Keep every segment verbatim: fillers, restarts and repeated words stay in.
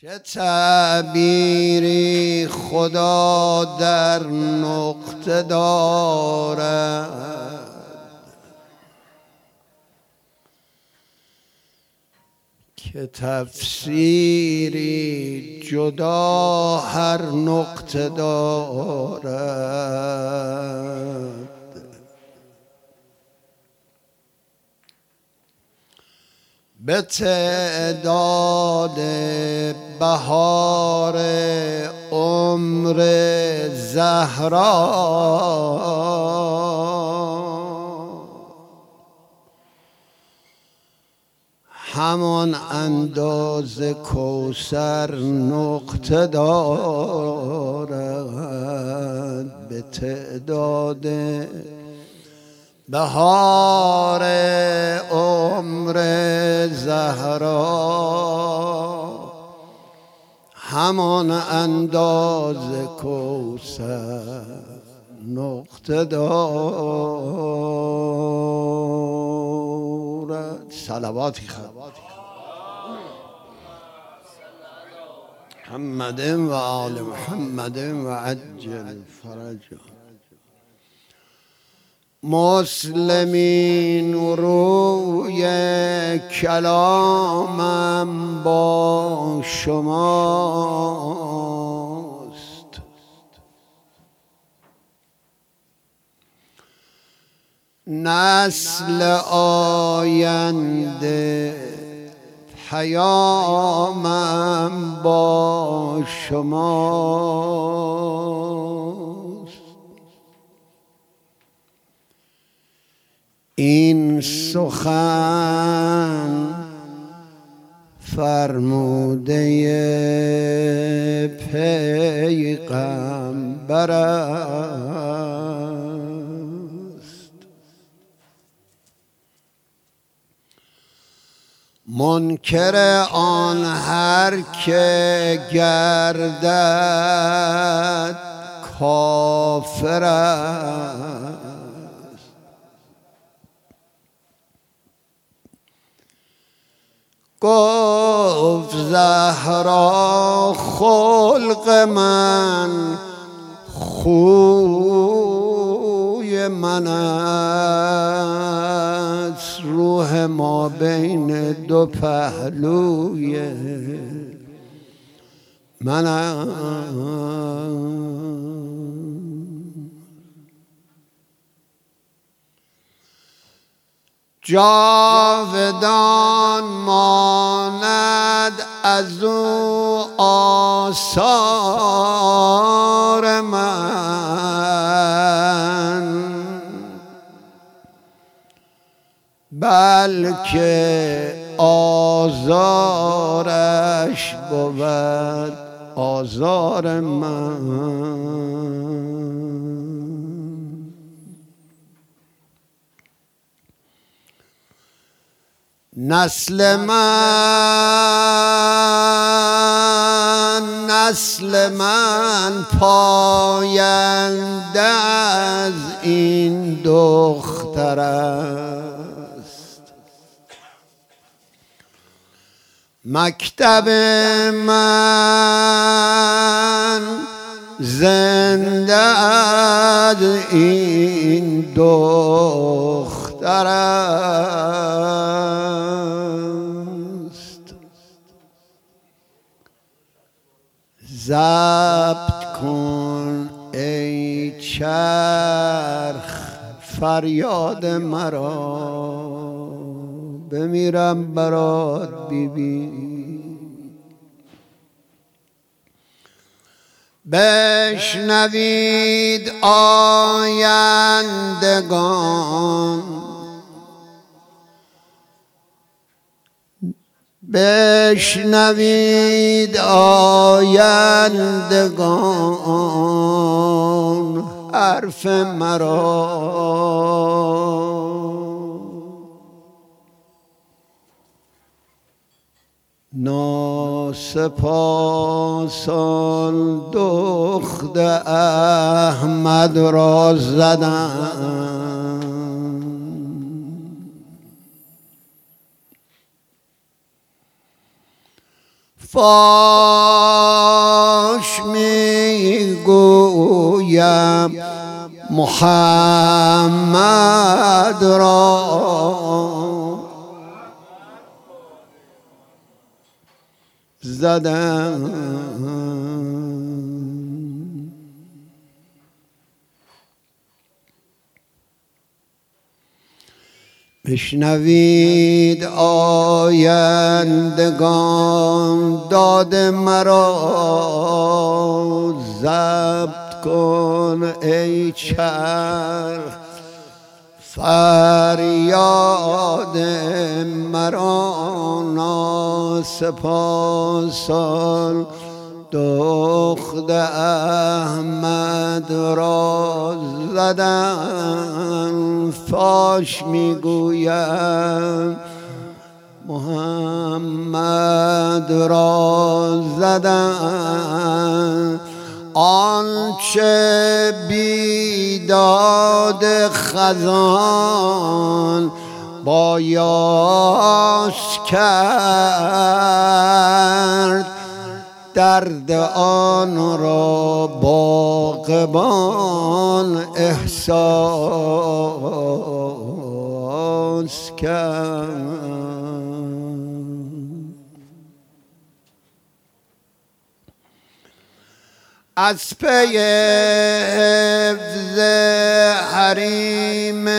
چه تعبیری خدا در نقطه دارد، که تفسیری جدا هر نقطه دارد. به تعداد بهار عمر زهرا همان اندازه کوثر نقطه دارد. به تعداد بهار عمر زهرا همان اندازه کوثر نقطه دارد. صلواتی خواهد محمد و آل محمد و عجل فرجه. مسلمین روی کلامم با شماست، نسل آینده پیامم با شماست. این سخن فرموده پیغمبر است، منکر آن هر که گردد کافر است. گفت زهرا خلق من خوی من است، روح ما بین دو پهلوی من است. جاودان ماند از او آثار من، بلکه آزارش بود آزار من. نسل من نسل من پاینده از این دختر است، مکتب من زنده از این دختر است. ضبط کن ای چرخ فریاد مرا، بمیرم برات بی بی. بشنوید آیندگان، بشنوید آیندگان حرف مرا. ناسپاسان دخت احمد را زدند، فاش میگویم محمد را زدم بشنوید آیندگان داد مرا ضبط کن ای چرخ فریاد مرا ناسپاسان دخت احمد را زدن فاش میگویم محمد را زدن آنچه بیداد خزان با یاس کرد درد آن را باغبان احساس کرد. از پی حفظ حریم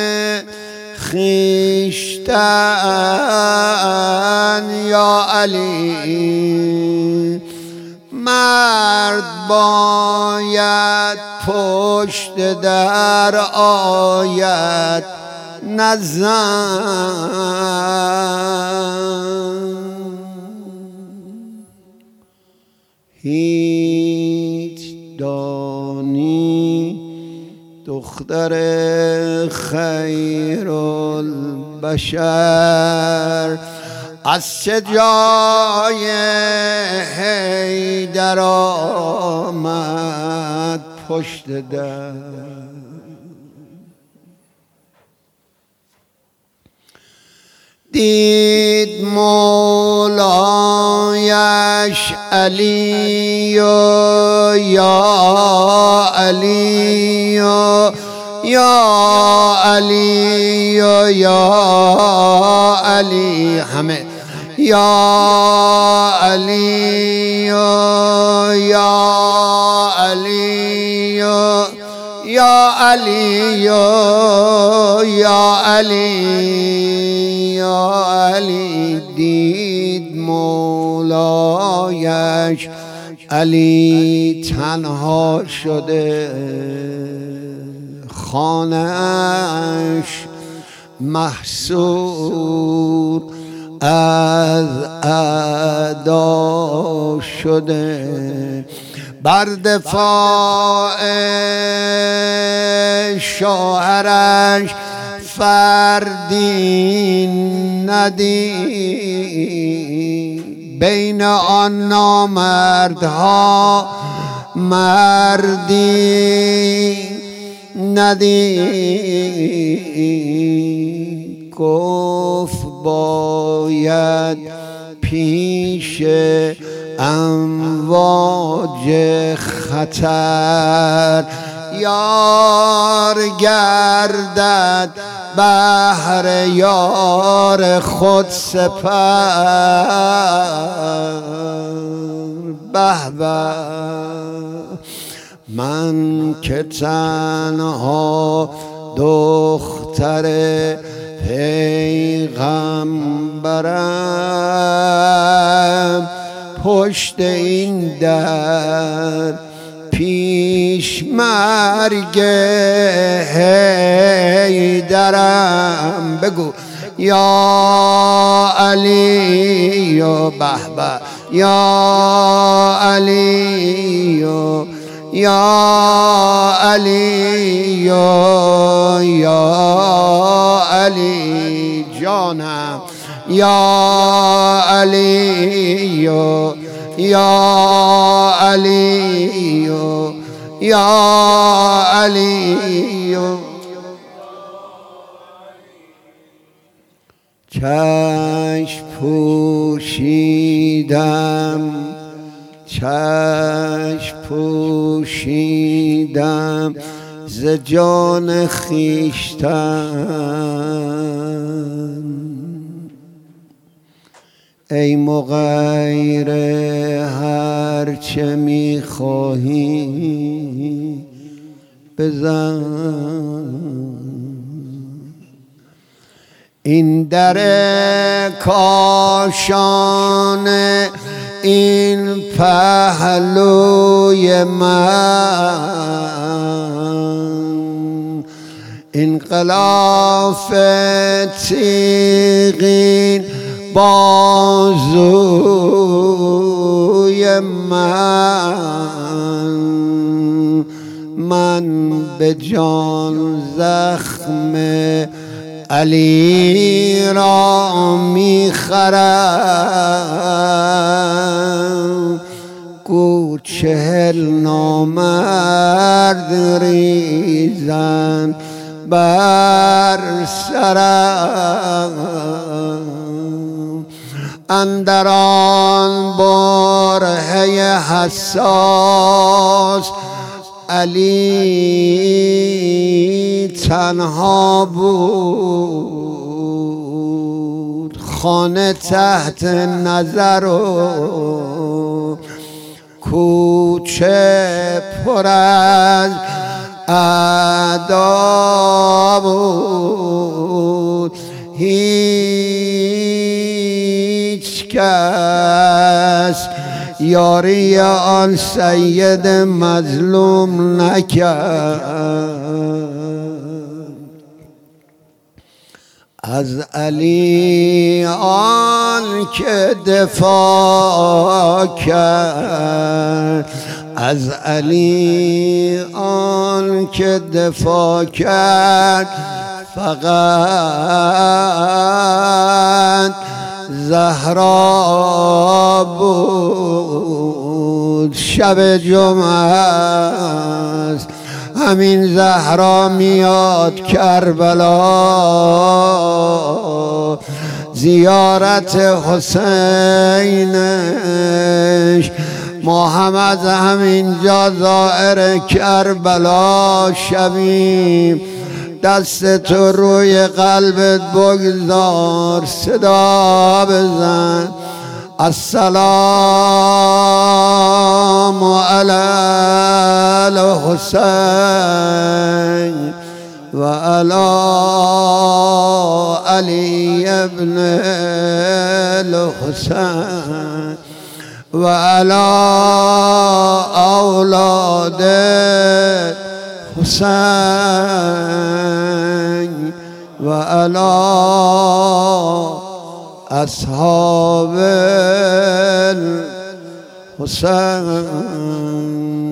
خویشتن یا علی مرد باید پشت در آید نه زن. هیچ دانی دختر خیر البشر از چه جای حیدر آمد پشت در. دید مولایش علی و یا علی و یا علی و یا علی همه یا علی و یا علی و یا علی و یا علی یا علی. دید مولایش علی تنها شده خانه‌اش محصور از اعدا شده بر دفاع شوهرش فردی ندید بین آن نامردها مردی ندید. گفت باید پیش امواج خطر یار گردد بهر یار خود سپر. به به من که تنها دختر پیغمبرم پشت این در پیش مرگ حیدرم. بگو یا علی و به به یا علی و یا علی و یا علی جانم یا علی و یا علی و یا علی و چشم پوشیدم چشم پوشیدم ز جان خویشتن ای مغیر هر چه میخواهی بزن این در کاشان این پهلوی من این غلاف تیغین بازوی من من به جان زخم علی را میخرم گو چهل نامرد ریزن بر سرم اندر آن برهه حساس علی تنها بود خانه تحت نظر و کوچه پر از اعدا بود هیچ کس یاری آن سید مظلوم نکرد از علی آن که دفاع کرد از علی آن که دفاع کرد فقط زهرا بود شب جمعه است همین زهرا میاد کربلا زیارت حسینش ما هم از همینجا زائر کربلا شویم دست تو روی قلبت بگذار صدا بزن السلام علی الحسین و علی علی ابن الحسین و علی اولاد حسین و علی اصحاب الحسین